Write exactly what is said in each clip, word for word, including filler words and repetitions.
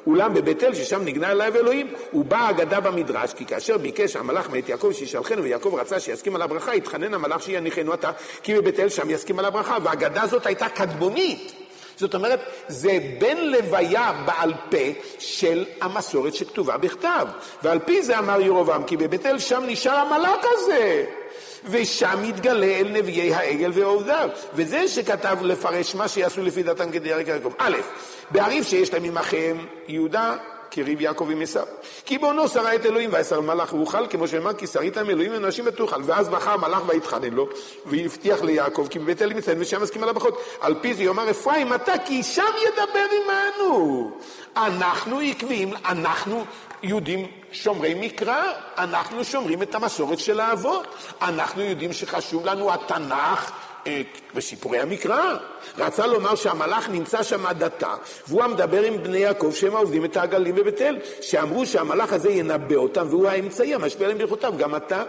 אולם בבית אל ששם נגנה אליו אלוהים, הוא בא אגדה במדרש, כי כאשר ביקש המלאך מאת יעקב שישלחנו, ויעקב רצה שיסכים על הברכה, התחנן המלאך שיניחנו עתה, כי בבית אל שם יסכים על הברכה, והאגדה הזאת הייתה קדמונית. זאת אומרת, זה בין לוויה בעל פה של המסורת שכתובה בכתב. ועל פי זה אמר ירובעם, כי בבית אל שם נשאר המלאך הזה. ושם יתגלה אל נביאי העגל ועובדיו. וזה שכתב לפרש מה שיעשו לפי דתם כדרך יעקב. א', בעריף שיש להם עמכם יהודה, כריב יעקב עם עשיו. כי בעונו שרה את אלוהים ויסר מלאך ואוכל, כמו שאמר כי שריתם אלוהים ונשים ותאכל. ואז בחר מלאך ויתחנן לו, והבטיח ליעקב, כי בבית אל מצאן ושם מסכים על הברכות. על פי זה יאמר אפרים, אתה כי שם ידבר עמנו. אנחנו עקבים, אנחנו יהודים שומרי מקרא, אנחנו שומרים את המסורת של האבות. אנחנו יודעים שחשוב לנו התנ"ך וסיפורי המקרא. רצה לומר שהמלאך נמצא שם עד עתה, והוא המדבר עם בני יעקב שהם העובדים את העגלים בבית אל, שאמרו שהמלאך הזה ינבא אותם, והוא האמצעי המשפיע להם ברכותיו, גם אתה.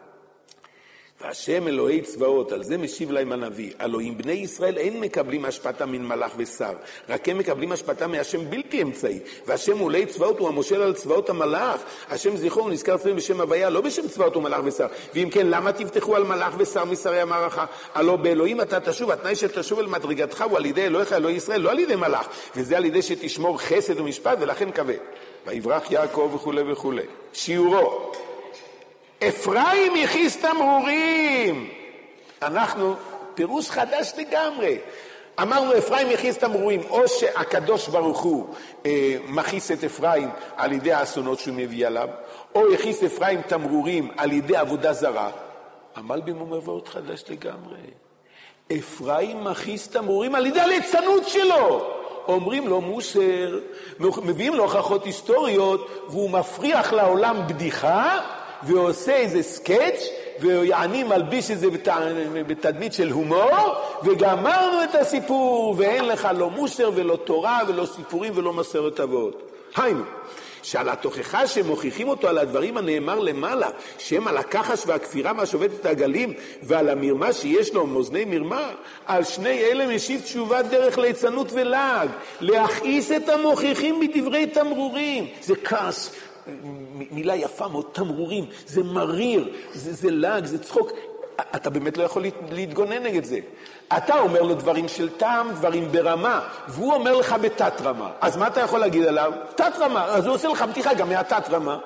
והשם אלוהי צבאות, על זה משיב להם הנביא, אלוהים בני ישראל אין מקבלים השפעתם מן מלאך ושר, רק הם מקבלים השפעתם מהשם בלתי אמצעי, והשם אלוהי צבאות הוא המושל על צבאות המלאך, השם זכרו הוא נזכר אצלנו בשם הוויה, לא בשם צבאות ומלאך ושר. ואם כן, למה תפתחו על מלאך ושר משרי המערכה? הלא באלוהים אתה תשוב, התנאי שתשוב אל מדרגתך הוא על ידי אלוהיך אלוהי ישראל, לא על ידי מלאך, וזה על ידי שתשמור חסד ומשפט, ולכן קווה. ויברח יעקב וכו' וכו'. שיעורו אפרים יכיס תמרורים. אנחנו, פירוש חדש לגמרי. אמרנו אפרים יכיס תמרורים, או שהקדוש ברוך הוא אה, מכיס את אפרים על ידי האסונות שהוא מביא עליו, או יכיס אפרים תמרורים על ידי עבודה זרה. המלבים אומר ועוד חדש לגמרי. אפרים מכיס תמרורים על ידי הליצנות שלו. אומרים לו מוסר, מביאים לו הוכחות היסטוריות, והוא מפריח לעולם בדיחה, ועושה איזה סקץ' ויעני מלביש איזה בתדמית של הומור, וגמרנו את הסיפור, ואין לך לא מוסר ולא תורה ולא סיפורים ולא מסורת אבות. היינו, שעל התוכחה שמוכיחים אותו על הדברים הנאמר למעלה, שהם על הכחש והכפירה מהשובת את העגלים, ועל המרמה שיש לו מאזני מרמה, על שני אלה משיב תשובת דרך ליצנות ולעג, להכעיס את המוכיחים בדברי תמרורים. זה כעס, מילה יפה מאוד, תמרורים, זה מריר, זה, זה לג, זה צחוק. אתה באמת לא יכול להתגונן נגד זה. אתה אומר לו דברים של טעם, דברים ברמה, והוא אומר לך בתת רמה. אז מה אתה יכול להגיד עליו? תת רמה. אז הוא עושה לך בדיחה גם מהתת רמה.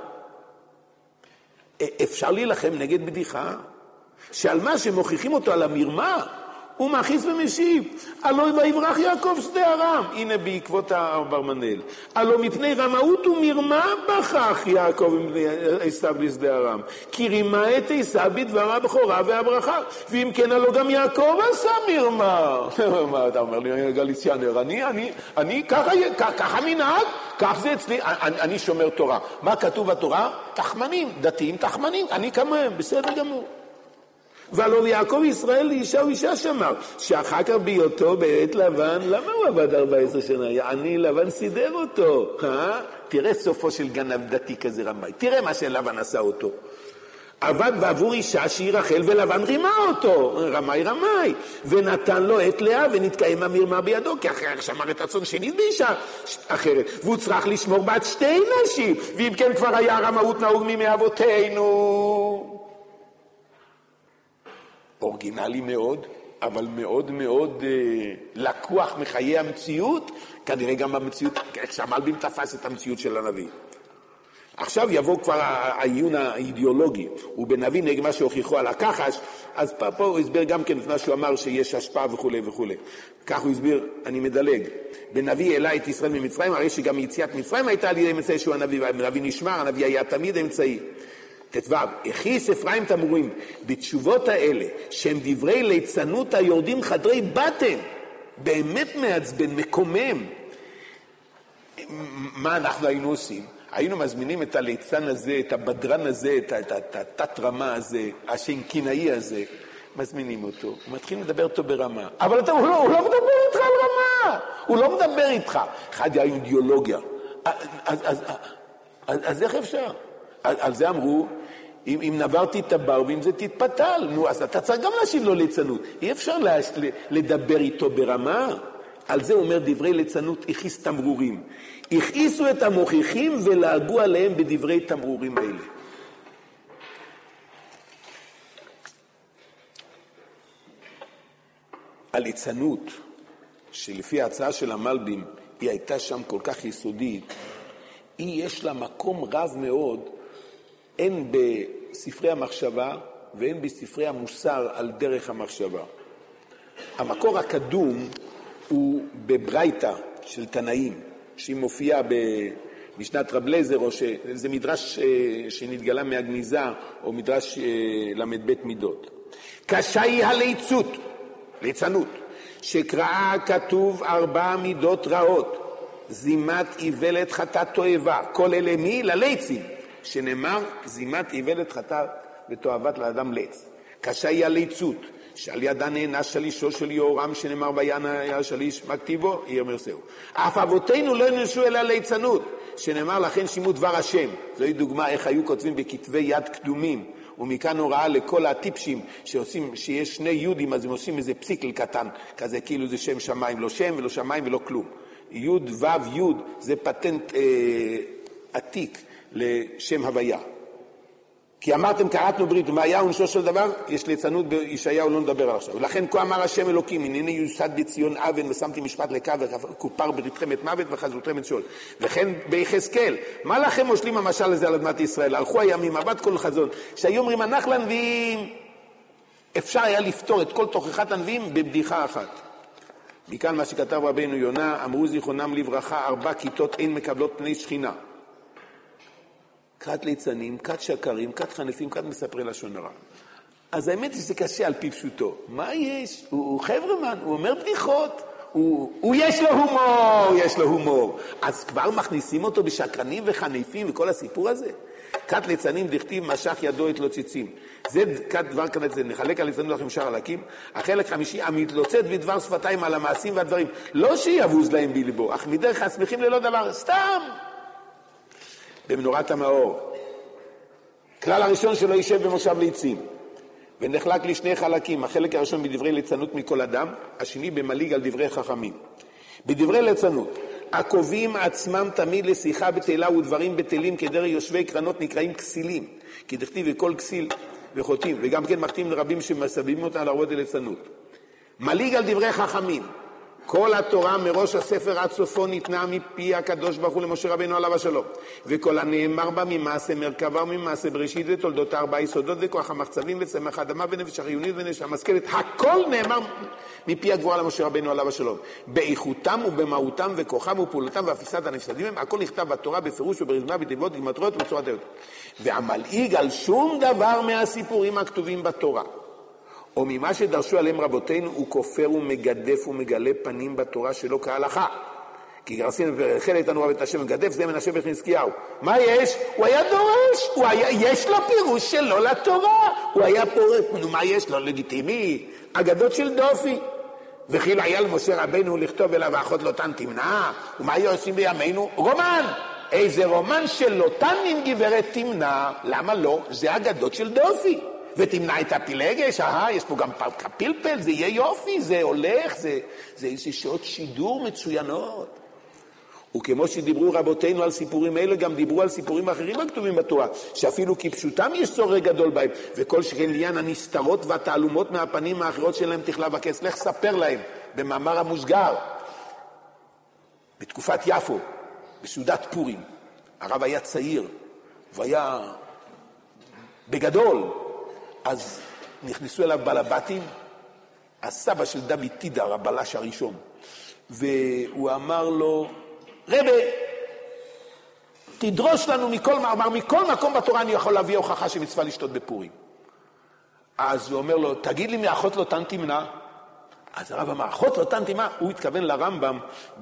אפשר להילחם נגד בדיחה? שעל מה שמוכיחים אותו על המרמה, הוא מכיס ומשיב. הלא ויברח יעקב שדה ארם. הנה בעקבות האברמנאל. הלא מפני רמאות ומרמה בכך יעקב עשיו לשדה ארם. כי רימה את עשיו בדבר הבכורה והברכה. ואם כן הלא גם יעקב עשה מרמה. מה אתה אומר לי גליציאנר? אני, אני, אני, ככה, ככה מנהג, כך זה אצלי. אני, אני שומר תורה. מה כתוב בתורה? תחמנים, דתיים תחמנים. אני כמוהם, בסדר גמור. ולא יעקב ישראל לאישה ואישה שמר, שאחר כך בהיותו בעת לבן, למה הוא עבד ארבע עשרה שנה? יעני לבן סידר אותו. אה? תראה סופו של גנב דתי כזה רמאי, תראה מה שלבן עשה אותו. עבד בעבור אישה שהיא רחל ולבן רימה אותו, רמאי רמאי, ונתן לו את לאה ונתקיים המרמה בידו, כי אחר שמר את הצאן שנית באישה אחרת, והוא צריך לשמור בת שתי נשים, ואם כן כבר היה רמאות נהוג מימי אבותינו. אורגינלי מאוד, אבל מאוד מאוד אה, לקוח מחיי המציאות, כנראה גם במציאות, כשהמלבים תפס את המציאות של הנביא. עכשיו יבוא כבר העיון האידיאולוגי, ובנביא נגד מה שהוכיחו על הכחש, אז פה, פה הוא הסביר גם כן את מה שהוא אמר שיש השפעה וכו' וכו'. כך הוא הסביר, אני מדלג. בנביא העלה את ישראל ממצרים, הרי שגם יציאת מצרים הייתה על ידי אמצעי שהוא הנביא, והנביא נשמר, הנביא היה תמיד אמצעי. תתבב, הכיס אפרים תמרורים, בתשובות האלה, שהם דברי ליצנות היורדים חדרי בטן, באמת מעצבן, מקומם. מה אנחנו היינו עושים? היינו מזמינים את הליצן הזה, את הבדרן הזה, את התת-רמה הזה, השנקינאי הזה, מזמינים אותו, ומתחילים לדבר אותו ברמה. אבל אתה, הוא, לא, הוא לא מדבר איתך על רמה, הוא לא מדבר איתך. אחד היה אידיאולוגיה. אז, אז, אז, אז, אז איך אפשר? על, על זה אמרו, אם, אם נברתי את הבר ואם זה תתפתל, נו, אז אתה צריך גם להשיב לו ליצנות. אי אפשר לה, לדבר איתו ברמה. על זה אומר דברי ליצנות הכיס תמרורים. הכיסו את המוכיחים ולהגו עליהם בדברי תמרורים האלה. הליצנות, שלפי ההצעה של המלבים, היא הייתה שם כל כך יסודית, היא יש לה מקום רב מאוד, הן בספרי המחשבה והן בספרי המוסר על דרך המחשבה. המקור הקדום הוא בברייתא של תנאים, שהיא מופיעה במשנת רב לזר, או שזה מדרש שנתגלה מהגניזה, או מדרש למד בית מידות. קשה היא הליצות, ליצנות, שקראה כתוב ארבע מידות רעות, זימת איוולת חטאת תועבה, כל אלה מי? לליצים, שנאמר זימת איוולת חטאת ותועבת לאדם ליץ. קשה היא הליצות, שעל ידה נענש שלישו של יהורם, שנאמר ויען השליש, מה כתיבו? יאמר שאו. אף אבותינו לא נענשו אלא ליצנות, שנאמר לכן שימו דבר השם. זוהי דוגמה איך היו כותבים בכתבי יד קדומים, ומכאן הוראה לכל הטיפשים שעושים, שיש שני יהודים, אז הם עושים איזה פסיקל קטן, כזה כאילו זה שם שמיים, לא שם ולא שמיים ולא כלום. יוד וו יוד זה פטנט אה, עתיק לשם הוויה. כי אמרתם קראתנו ברית, ומה היה עונשו של דבר? יש ליצנות בישעיהו, לא נדבר על עכשיו. ולכן כה אמר השם אלוקים, הנני יוסד בציון אבן ושמתי משפט לקו וכופר בריתכם את מוות וחזרתכם את שאול. וכן ביחזקאל, מה לכם מושלים המשל הזה על אדמת ישראל? הלכו הימים, עבד כל חזון, שהיו אומרים אנחנו לנביאים, אפשר היה לפתור את כל תוכחת הנביאים בבדיחה אחת. מכאן מה שכתב רבינו יונה, אמרו זיכרונם לברכה, ארבע כיתות אין מקבלות פני שכינה. כת ליצנים, כת שקרים, כת חנפים, כת מספרי לשון הרע. אז האמת היא שזה קשה על פי פשוטו. מה יש? הוא, הוא חברמן, הוא אומר בדיחות, הוא, הוא יש לו הומור, יש לו הומור. אז כבר מכניסים אותו בשקרנים וחנפים וכל הסיפור הזה? כת ליצנים דכתיב משך ידו את לוצצים. זה כת דבר כזה, נחלק על ליצנות לכם שאר הלקים. החלק חמישי, המתלוצץ בדבר שפתיים על המעשים והדברים. לא שיבוז להם בלבו, אך מדרך השמחים ללא דבר, סתם. במנורת המאור. כלל הראשון שלו יישב במושב ליצים, ונחלק לשני חלקים, החלק הראשון בדברי ליצנות מכל אדם, השני במליג על דברי חכמים. בדברי ליצנות, הקובעים עצמם תמיד לשיחה בתלה ודברים בתלים כדרך יושבי קרנות נקראים כסילים, כי דכתיב וכל כסיל וחוטאים, וגם כן מחתים לרבים שמסביבים אותם להראות ליצנות. מליג על דברי חכמים, כל התורה מראש הספר עד סופו ניתנה מפי הקדוש ברוך הוא למשה רבינו עליו השלום. וכל הנאמר בה ממעשה מרכבה וממעשה בראשית ותולדות ארבע יסודות וכוח המחצבים וצמח האדמה ונפש החיונית ונפש המשכלת. הכל נאמר מפי הגבורה למשה רבינו עליו השלום. באיכותם ובמהותם וכוחם ופעולתם ואפיסת הנפסדים הם, הכל נכתב בתורה בפירוש וברזמה בתיבות ובמטרות ובצורת היות. והמלעיג על שום דבר מהסיפורים הכתובים בתורה. או ממה שדרשו עליהם רבותינו, הוא כופר ומגדף ומגלה פנים בתורה שלא כהלכה. כי גרסין ורחל איתנו רב את השם מגדף, זה מנשה בחזקיהו. מה יש? הוא היה דורש, הוא היה, יש לו פירוש שלו לתורה. הוא היה פורש, נו מה יש לו? לגיטימי, אגדות של דופי. וכיל היה למשה רבינו לכתוב אליו האחות לוטן תמנע, ומה היו עושים בימינו? רומן. איזה רומן של לוטן עם גברת תמנע, למה לא? זה אגדות של דופי. ותמנע את הפילגש, אה, יש פה גם פלפל, זה יהיה יופי, זה הולך, זה, זה איזה שעות שידור מצוינות. וכמו שדיברו רבותינו על סיפורים אלה, גם דיברו על סיפורים אחרים הכתובים בתורה, שאפילו כפשוטם יש צורך גדול בהם, וכל שכן לעניין הנסתרות והתעלומות מהפנים האחרות שלהם תכלה בכס. לך ספר להם, במאמר המוסגר, בתקופת יפו, בסעודת פורים, הרב היה צעיר, והיה בגדול, אז נכנסו אליו בלבטים, הסבא של דוד תידר, הבלש הראשון, והוא אמר לו, רבי, תדרוש לנו מכל מאמר, מכל מקום בתורה אני יכול להביא הוכחה שמצווה לשתות בפורים. אז הוא אומר לו, תגיד לי מאחות לוטן תמנע. אז הרב אמר, אחות לוטן תמנע, הוא התכוון לרמב"ם ב...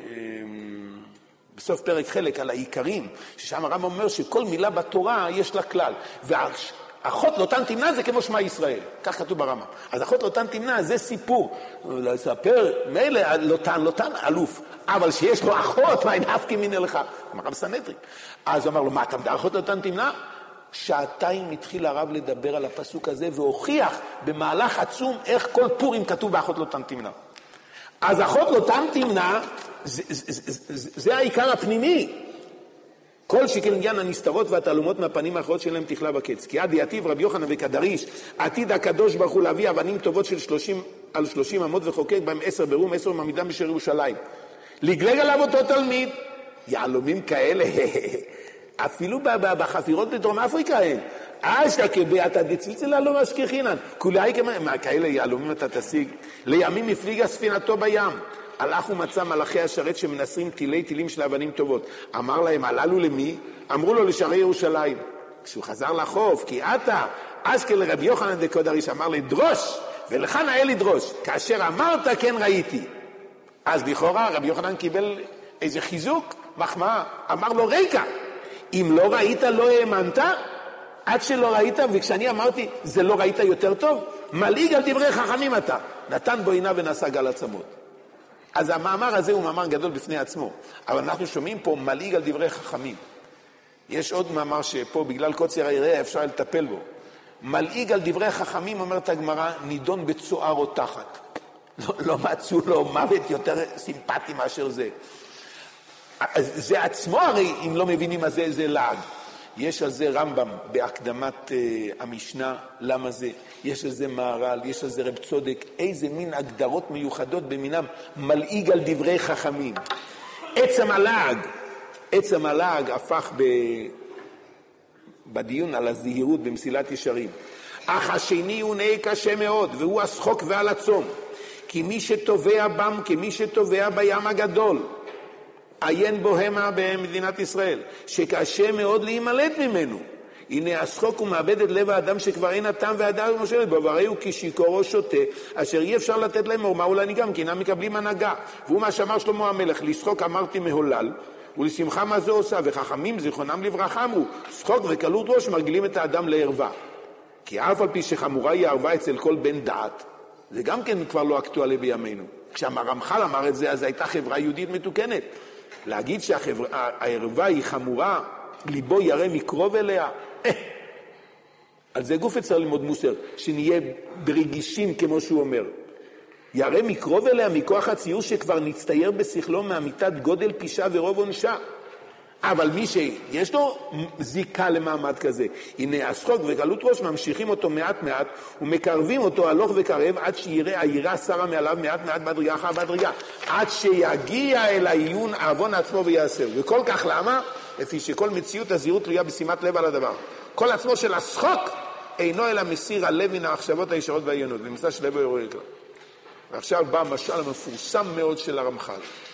בסוף פרק חלק על העיקרים, ששם הרמב"ם אומר שכל מילה בתורה יש לה כלל, והאחות לוטן תמנע זה כמו שמע ישראל, כך כתוב ברמב"ם. אז אחות לוטן תמנע זה סיפור, לספר מילא לוטן, לוטן אלוף, אבל שיש לו אחות, מה אין הפקי מן לך? אמר סנהדרין. אז הוא אמר לו, מה אתה מדבר אחות לוטן תמנע? שעתיים התחיל הרב לדבר על הפסוק הזה, והוכיח במהלך עצום איך כל פורים כתוב באחות לוטן תמנע. אז אחות לא תם תמנע, זה, זה, זה, זה, זה העיקר הפנימי. כל שכן עניין הנסתרות והתעלומות מהפנים האחרות שלהם תכלה בקץ. כי עד יעתיב רבי יוחנן וקדריש, עתיד הקדוש ברוך הוא להביא אבנים טובות של שלושים על שלושים אמות וחוקק בהם עשר ברום, עשר מעמידם בשער ירושלים. לגלג עליו אותו תלמיד. יהלומים כאלה, אפילו בחפירות בדרום אפריקה אין. אשתא אתה דצלצלה לא משכחינן. כולי כמה כאלה יהלומים אתה תשיג. לימים הפליגה ספינתו בים. הלך ומצא מלאכי השרת שמנסרים תילי תילים של אבנים טובות. אמר להם, הללו למי? אמרו לו לשערי ירושלים. כשהוא חזר לחוף, כי אתה, אשכה לרבי יוחנן דקודריש, אמר לי, דרוש, ולך נאה לדרוש. כאשר אמרת, כן ראיתי. אז לכאורה רבי יוחנן קיבל איזה חיזוק, מחמאה. אמר לו, ריקה, אם לא ראית, לא האמנת, עד שלא ראית, וכשאני אמרתי, זה לא ראית יותר טוב, מלעיג על דברי חכמים אתה. נתן בו עינה ונסג על עצמות. אז המאמר הזה הוא מאמר גדול בפני עצמו, אבל אנחנו שומעים פה מלעיג על דברי חכמים. יש עוד מאמר שפה בגלל קוצר היריעה אפשר לטפל בו. מלעיג על דברי חכמים, אומרת הגמרא, נידון בצוער או תחת. לא, לא מצאו לו מוות יותר סימפטי מאשר זה. זה עצמו הרי, אם לא מבינים מה זה, זה לעג. יש על זה רמב"ם בהקדמת uh, המשנה, למה זה? יש על זה מהר"ל, יש על זה רב צודק, איזה מין הגדרות מיוחדות במינם, מלעיג על דברי חכמים. עצם הלעג, עצם הלעג הפך ב... בדיון על הזהירות במסילת ישרים. אך השני הוא נאה קשה מאוד, והוא השחוק ועל הצום. כי מי שטובע בם, כמי שטובע בים הגדול, עיין בו המה במדינת ישראל, שקשה מאוד להימלט ממנו. הנה השחוק הוא מאבד את לב האדם שכבר אין הטעם והדעת ומושלת בו, והרי הוא כשיכור או שותה, אשר אי אפשר לתת להם מורמה ולהנהיגם, כי אינם מקבלים הנהגה. והוא מה שאמר שלמה המלך, לשחוק אמרתי מהולל, ולשמחה מה זה עושה, וחכמים זיכרונם לברכה אמרו, שחוק וקלות ראש מרגילים את האדם לערווה. כי אף על פי שחמורה היא הערווה אצל כל בן דעת, זה גם כן כבר לא אקטואלי בימינו. כשהרמח"ל אמר את זה, אז הייתה חברה יהודית מתוקנת. להגיד שהערווה היא חמורה, ליבו ירא מקרוב אליה, אה, על זה גוף צריך ללמוד מוסר, שנהיה ברגישים כמו שהוא אומר. ירא מקרוב אליה מכוח הציור שכבר נצטייר בשכלו מאמיתת גודל פישה ורוב עונשה. אבל מי שיש לו זיקה למעמד כזה, הנה השחוק וקלות ראש ממשיכים אותו מעט מעט ומקרבים אותו הלוך וקרב עד שיראה היראה שרה מעליו מעט מעט בדרגה אחר בדרגה, עד שיגיע אל העיון אבון עצמו ויעשר. וכל כך למה? לפי שכל מציאות הזהירות תלויה בשימת לב על הדבר. כל עצמו של השחוק אינו אלא מסיר הלב מן המחשבות הישרות והעיינות, ומצא שלבו יראה כלל. ועכשיו בא המשל המפורסם מאוד של הרמח"ל.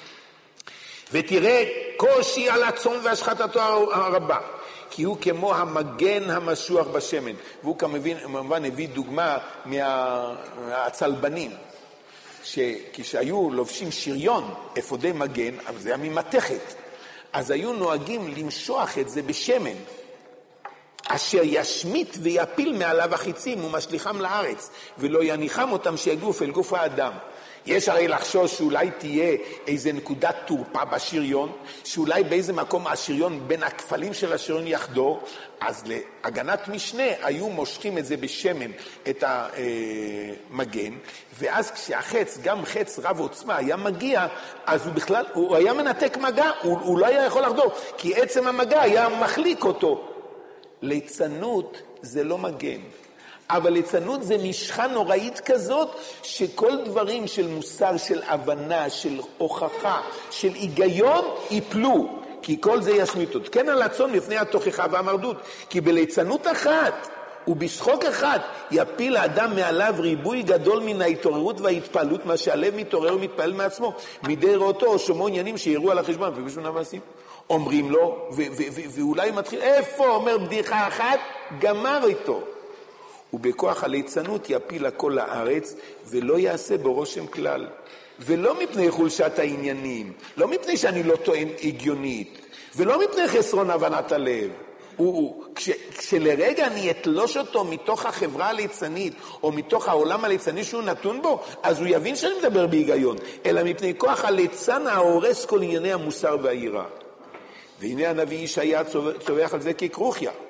ותראה קושי על הצום והשחטתו הרבה, כי הוא כמו המגן המשוח בשמן. והוא כמובן הביא דוגמה מהצלבנים, שכשהיו לובשים שריון, אפודי מגן, אבל זה היה ממתכת, אז היו נוהגים למשוח את זה בשמן, אשר ישמיט ויפיל מעליו החיצים ומשליחם לארץ, ולא יניחם אותם שיגוף אל גוף האדם. יש הרי לחשוש שאולי תהיה איזה נקודת תורפה בשריון, שאולי באיזה מקום השריון בין הכפלים של השריון יחדור, אז להגנת משנה היו מושכים את זה בשמן, את המגן, ואז כשהחץ, גם חץ רב עוצמה היה מגיע, אז הוא בכלל, הוא היה מנתק מגע, הוא, הוא לא היה יכול לחדור, כי עצם המגע היה מחליק אותו. ליצנות זה לא מגן. אבל ליצנות זה משחה נוראית כזאת, שכל דברים של מוסר, של הבנה, של הוכחה, של היגיון, ייפלו. כי כל זה ישמיט עוד. כן על הצון לפני התוכחה והמרדות. כי בליצנות אחת ובשחוק אחד יפיל האדם מעליו ריבוי גדול מן ההתעוררות וההתפעלות, מה שהלב מתעורר ומתפעל מעצמו. מדי ראותו או שומעו עניינים שיראו על החשבון. ובשביל נמסים. אומרים לו, ואולי מתחיל, איפה אומר בדיחה אחת? גמר איתו. ובכוח הליצנות יפיל הכל לארץ, ולא יעשה בו רושם כלל. ולא מפני חולשת העניינים, לא מפני שאני לא טוען הגיונית, ולא מפני חסרון הבנת הלב. הוא, כש, כשלרגע אני אתלוש אותו מתוך החברה הליצנית, או מתוך העולם הליצני שהוא נתון בו, אז הוא יבין שאני מדבר בהיגיון, אלא מפני כוח הליצן ההורס כל ענייני המוסר והעירה. והנה הנביא ישעיה צווח על זה ככרוכיה.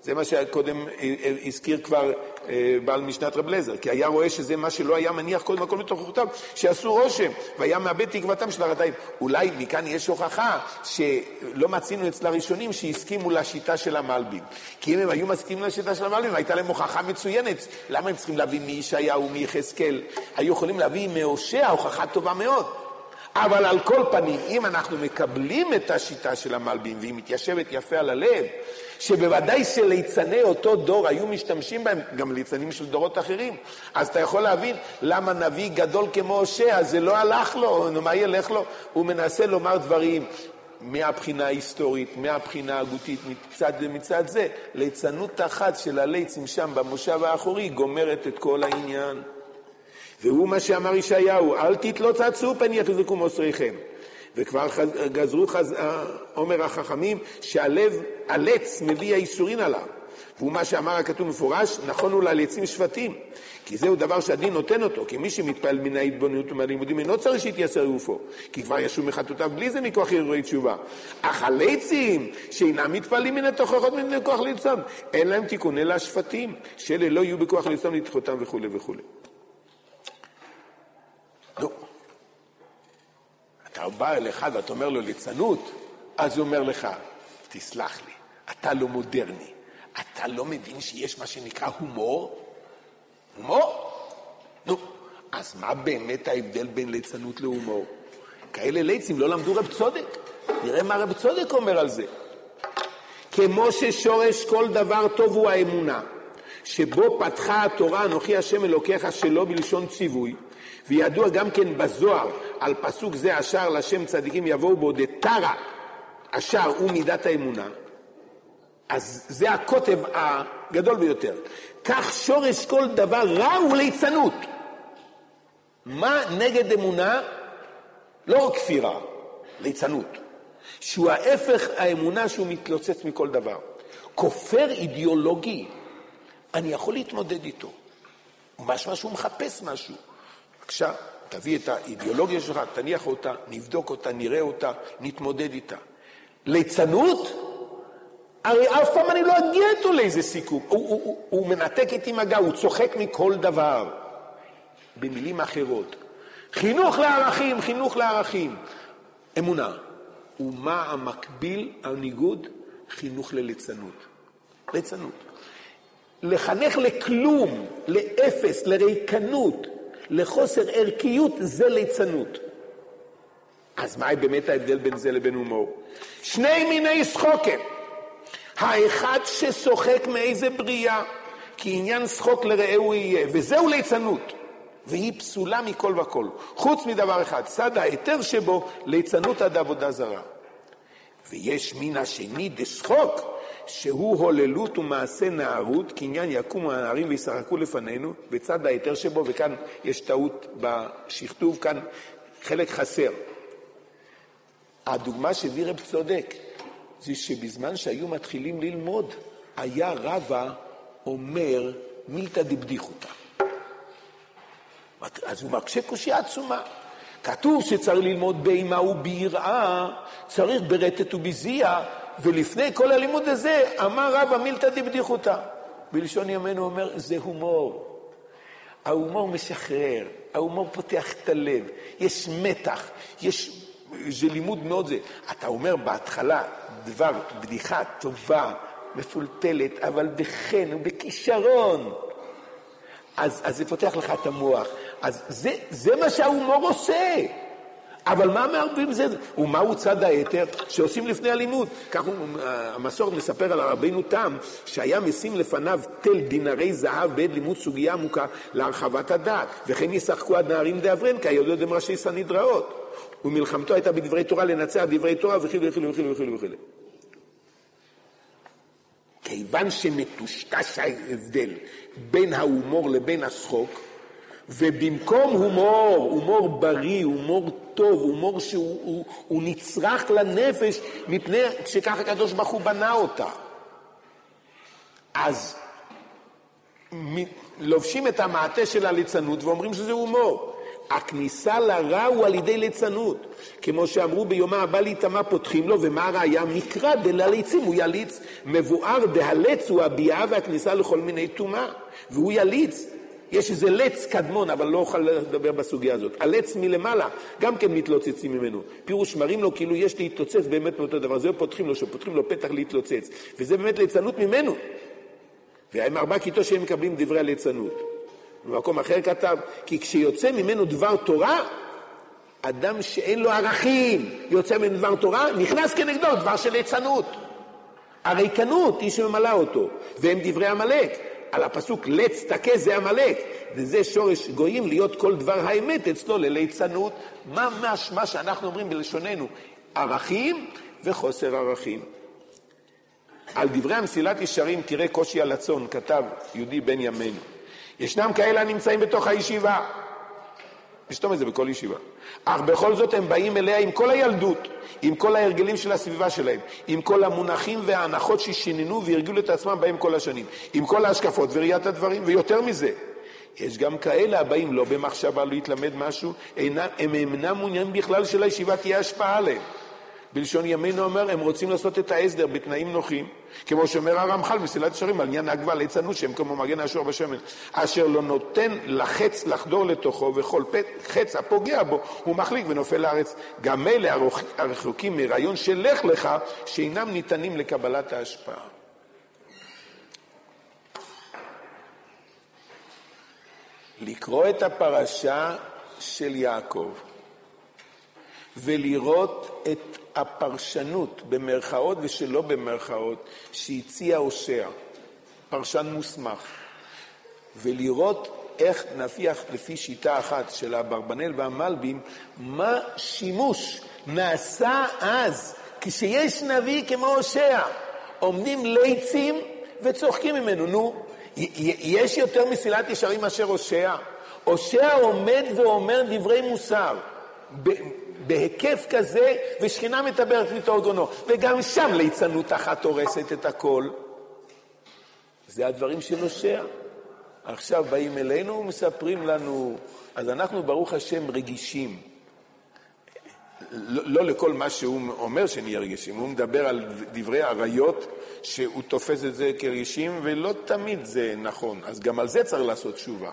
זה מה שקודם הזכיר כבר בעל משנת רב אליעזר, כי היה רואה שזה מה שלא היה מניח קודם הכל בתוך רוחותיו, שעשו רושם, והיה מאבד תקוותם של הרתעים. אולי מכאן יש הוכחה שלא מצינו אצל הראשונים שהסכימו לשיטה של המלבים. כי אם הם היו מסכימים לשיטה של המלבים, הייתה להם הוכחה מצוינת. למה הם צריכים להביא מישעיהו ומיחזקאל? היו יכולים להביא מהושע, הוכחה טובה מאוד. אבל על כל פנים, אם אנחנו מקבלים את השיטה של המלבים, והיא מתיישבת יפה על הלב, שבוודאי שליצני אותו דור היו משתמשים בהם, גם ליצנים של דורות אחרים, אז אתה יכול להבין למה נביא גדול כמו הושע, זה לא הלך לו, מה ילך לו? הוא מנסה לומר דברים מהבחינה ההיסטורית, מהבחינה ההגותית, מצד מצד זה, ליצנות אחת של הליצים שם במושב האחורי, גומרת את כל העניין. והוא מה שאמר ישעיהו, אל תתלוצצו פן יחזקו מוסריכם. וכבר גזרו חז... אומר החכמים שהלב, הלץ מביא האיסורין עליו. והוא מה שאמר הכתוב מפורש, נכון הוא ללצים שבטים. כי זהו דבר שהדין נותן אותו, כי מי שמתפעל מן ההתבוננות ומהלימודים אינו צריך שיתייסר גופו, כי כבר ישוב מחטאותיו בלי זה מכוח הרהורי תשובה. אך הלצים שאינם מתפעלים מן התוכחות מן הכוח ליצם, אין להם תיקון אלא השפטים, שאלה לא יהיו בכוח ליצם לדחותם וכו' וכו'. נו, אתה בא אליך ואתה אומר לו ליצנות, אז הוא אומר לך, תסלח לי, אתה לא מודרני, אתה לא מבין שיש מה שנקרא הומור? הומור? נו, אז מה באמת ההבדל בין ליצנות להומור? כאלה ליצים לא למדו רב צודק, נראה מה רב צודק אומר על זה. כמו ששורש כל דבר טוב הוא האמונה, שבו פתחה התורה אנוכי השם אלוקיך שלא בלשון ציווי, וידוע גם כן בזוהר על פסוק זה אשר לשם צדיקים יבואו בו דתרא אשר הוא מידת האמונה, אז זה הכותב הגדול ביותר. כך שורש כל דבר רע הוא ליצנות. מה נגד אמונה? לא כפירה, ליצנות, שהוא ההפך האמונה, שהוא מתלוצץ מכל דבר. כופר אידיאולוגי, אני יכול להתמודד איתו, משהו שהוא מחפש משהו. בבקשה, תביא את האידיאולוגיה שלך, תניח אותה, נבדוק אותה, נראה אותה, נתמודד איתה. ליצנות? הרי אף פעם אני לא אגיע איתו לאיזה סיכום. הוא, הוא, הוא, הוא מנתק איתי מגע, הוא צוחק מכל דבר. במילים אחרות. חינוך לערכים, חינוך לערכים. אמונה. ומה המקביל, הניגוד? חינוך לליצנות. ליצנות. לחנך לכלום, לאפס, לריקנות, לחוסר ערכיות, זה ליצנות. אז מה באמת ההבדל בין זה לבין הומור? שני מיני שחוקם. האחד ששוחק מאיזה בריאה, כי עניין שחוק לרעהו יהיה, וזהו ליצנות, והיא פסולה מכל וכל. חוץ מדבר אחד, צד היתר שבו ליצנות עד עבודה זרה. ויש מן השני דשחוק, שהוא הוללות ומעשה נערות, כי עניין יקומו הנערים וישחקו לפנינו, בצד היתר שבו, וכאן יש טעות בשכתוב, כאן חלק חסר. הדוגמה שהביא רב צודק, זה שבזמן שהיו מתחילים ללמוד, היה רבא אומר מילתא דבדיחותא. אז הוא מקשה קושיה עצומה. כתוב שצריך ללמוד באימה וביראה, צריך ברטט ובזיע, ולפני כל הלימוד הזה אמר רבא מילתא דבדיחותא. בלשון ימינו אומר, זה הומור. ההומור משחרר, ההומור פותח את הלב, יש מתח, יש... זה לימוד מאוד זה. אתה אומר בהתחלה דבר, בדיחה טובה, מפולטלת, אבל בחן ובכישרון. אז, אז זה פותח לך את המוח. אז זה, זה מה שההומור עושה. אבל מה מערבים זה? ומה הוא צד היתר שעושים לפני הלימוד? כך הוא, המסורת מספר על הרבינו תם, שהיה משים לפניו תל דינרי זהב בעת לימוד סוגיה עמוקה להרחבת הדעת. וכן ישחקו עד נערים דאברן, כי היודעות הם ראשי סנהדראות. ומלחמתו הייתה בדברי תורה לנצח דברי תורה וכו' וכו' וכו' וכו' וכו'. כיוון שמטושטש ההבדל בין ההומור לבין השחוק, ובמקום הומור, הומור בריא, הומור טוב, הומור שהוא הוא, הוא נצרך לנפש, מפני שכך הקדוש ברוך הוא בנה אותה. אז לובשים את המעטה של הליצנות ואומרים שזה הומור. הכניסה לרע הוא על ידי ליצנות. כמו שאמרו ביומה הבא להיטמע פותחים לו, ומה הראיה? מקרא דלליצים, הוא יליץ. מבואר דהלץ הוא הביאה והכניסה לכל מיני טומאה. והוא יליץ. יש איזה לץ קדמון, אבל לא אוכל לדבר בסוגיה הזאת. הלץ מלמעלה, גם כן מתלוצצים ממנו. פירוש מראים לו כאילו יש להתלוצץ באמת מאותו דבר. זה פותחים לו, שפותחים לו פתח להתלוצץ. וזה באמת ליצנות ממנו. והם ארבע כיתות שהם מקבלים דברי הליצנות. במקום אחר כתב, כי כשיוצא ממנו דבר תורה, אדם שאין לו ערכים, יוצא ממנו דבר תורה, נכנס כנגדו דבר של ליצנות. הריקנות היא שממלא אותו. והם דברי המלאק. על הפסוק לץ תקה זה המלאק, וזה שורש גויים להיות כל דבר האמת אצלו לליצנות. ממש מה שאנחנו אומרים בלשוננו, ערכים וחוסר ערכים. על דברי המסילת ישרים תראה קושי על הצאן, כתב יהודי בן ימינו. ישנם כאלה הנמצאים בתוך הישיבה, נשתום את זה בכל ישיבה, אך בכל זאת הם באים אליה עם כל הילדות, עם כל ההרגלים של הסביבה שלהם, עם כל המונחים וההנחות ששיננו והרגלו את עצמם בהם כל השנים, עם כל ההשקפות וראיית הדברים, ויותר מזה. יש גם כאלה הבאים לא במחשבה להתלמד משהו, אינם, הם אינם מעוניינים בכלל של הישיבה תהיה השפעה עליהם. בלשון ימינו אומר, הם רוצים לעשות את ההסדר בתנאים נוחים, כמו שאומר הרמח"ל מסילת ישרים על עניין עגבא ליצנות, שהם כמו מגן השור בשמן, אשר לא נותן לחץ לחדור לתוכו, וכל חץ הפוגע בו הוא מחליק ונופל לארץ. גם אלה הרחוקים מרעיון של לך לך, שאינם ניתנים לקבלת ההשפעה. לקרוא את הפרשה של יעקב ולראות את הפרשנות במרכאות ושלא במרכאות שהציע הושע, פרשן מוסמך, ולראות איך נפיח לפי שיטה אחת של אברבנאל והמלבים, מה שימוש נעשה אז כשיש נביא כמו הושע, עומדים ליצים וצוחקים ממנו. נו, יש יותר מסילת ישרים מאשר הושע? הושע עומד ואומר דברי מוסר בהיקף כזה, ושכינה מדברת מתורגונו, וגם שם ליצנות אחת הורסת את הכל. זה הדברים של הושע. עכשיו באים אלינו ומספרים לנו, אז אנחנו ברוך השם רגישים. לא, לא לכל מה שהוא אומר שנהיה רגישים, הוא מדבר על דברי עריות שהוא תופס את זה כרגישים, ולא תמיד זה נכון, אז גם על זה צריך לעשות תשובה.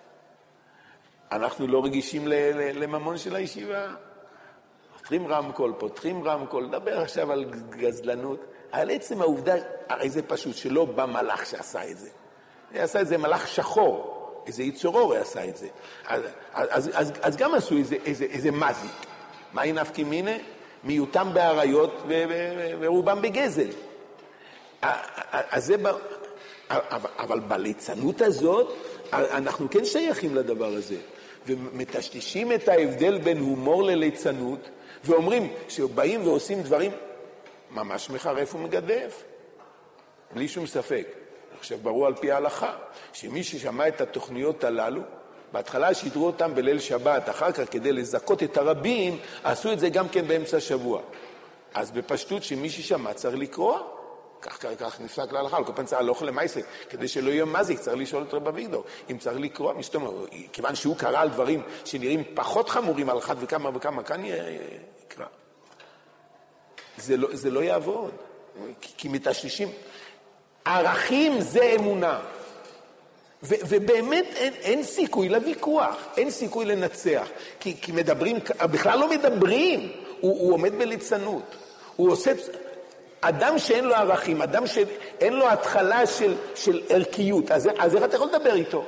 אנחנו לא רגישים לממון של הישיבה. פותחים רמקול, פותחים רמקול, לדבר עכשיו על גזלנות, על עצם העובדה, הרי זה פשוט שלא בא מלאך שעשה את זה. עשה את זה מלאך שחור, איזה יצורור עשה את זה. אז, אז, אז, אז גם עשו איזה, איזה, איזה מזיק. מה היא נפקי מינה? מיותם בעריות ורובם בגזל. אז זה, אבל בליצנות הזאת, אנחנו כן שייכים לדבר הזה. ומטשטשים את ההבדל בין הומור לליצנות, ואומרים שבאים ועושים דברים ממש מחרף ומגדף, בלי שום ספק. עכשיו ברור על פי ההלכה, שמי ששמע את התוכניות הללו, בהתחלה שידרו אותם בליל שבת, אחר כך כדי לזכות את הרבים, עשו את זה גם כן באמצע השבוע. אז בפשטות שמי ששמע צריך לקרוא, כך, כך, כך נפסק להלכה, כל פעם צריך להלוך למייסק, כדי שלא יהיה מזיק, צריך לשאול את רב אביגדור, אם צריך לקרוא, משתומר, כיוון שהוא קרא על דברים שנראים פחות חמורים על אחת וכמה וכמה, כאן יקרא. זה לא, זה לא יעבוד, כי, כי מתשלישים. ערכים זה אמונה, ו, ובאמת אין, אין סיכוי לוויכוח, אין סיכוי לנצח, כי, כי מדברים, בכלל לא מדברים, הוא, הוא עומד בליצנות, הוא עושה... אדם שאין לו ערכים, אדם שאין לו התחלה של, של ערכיות, אז, אז איך אתה יכול לדבר איתו?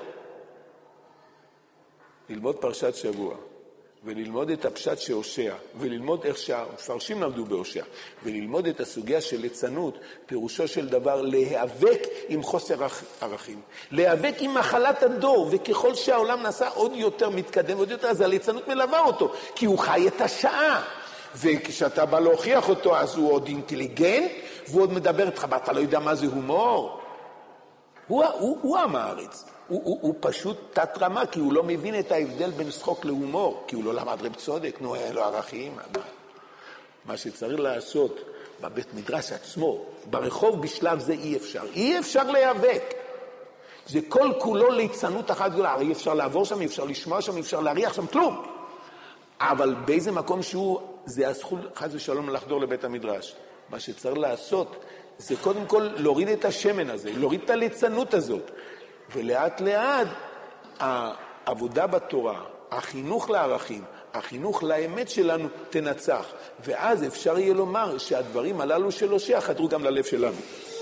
ללמוד פרשת שבוע, וללמוד את הפשט שהושע, וללמוד איך שהמפרשים למדו בהושע, וללמוד את הסוגיה של ליצנות, פירושו של דבר להיאבק עם חוסר ערכים, להיאבק עם מחלת הדור, וככל שהעולם נעשה עוד יותר מתקדם, עוד יותר, אז הליצנות מלווה אותו, כי הוא חי את השעה. וכשאתה בא להוכיח אותו, אז הוא עוד אינטליגנט, והוא עוד מדבר איתך, ואתה לא יודע מה זה הומור. הוא, הוא, הוא המעריץ. הוא, הוא, הוא פשוט תת רמה, כי הוא לא מבין את ההבדל בין שחוק להומור, כי הוא לא למד רב צודק, נו, אין לו ערכים. מה, מה שצריך לעשות בבית מדרש עצמו, ברחוב בשלב זה אי אפשר. אי אפשר להיאבק. זה כל כולו ליצנות אחת גדולה, הרי אפשר לעבור שם, אפשר לשמוע שם, אפשר להריח שם, כלום. אבל באיזה מקום שהוא, זה הזכות חס ושלום לחדור לבית המדרש. מה שצריך לעשות, זה קודם כל להוריד את השמן הזה, להוריד את הליצנות הזאת. ולאט לאט, העבודה בתורה, החינוך לערכים, החינוך לאמת שלנו תנצח. ואז אפשר יהיה לומר שהדברים הללו של הושע חדרו גם ללב שלנו.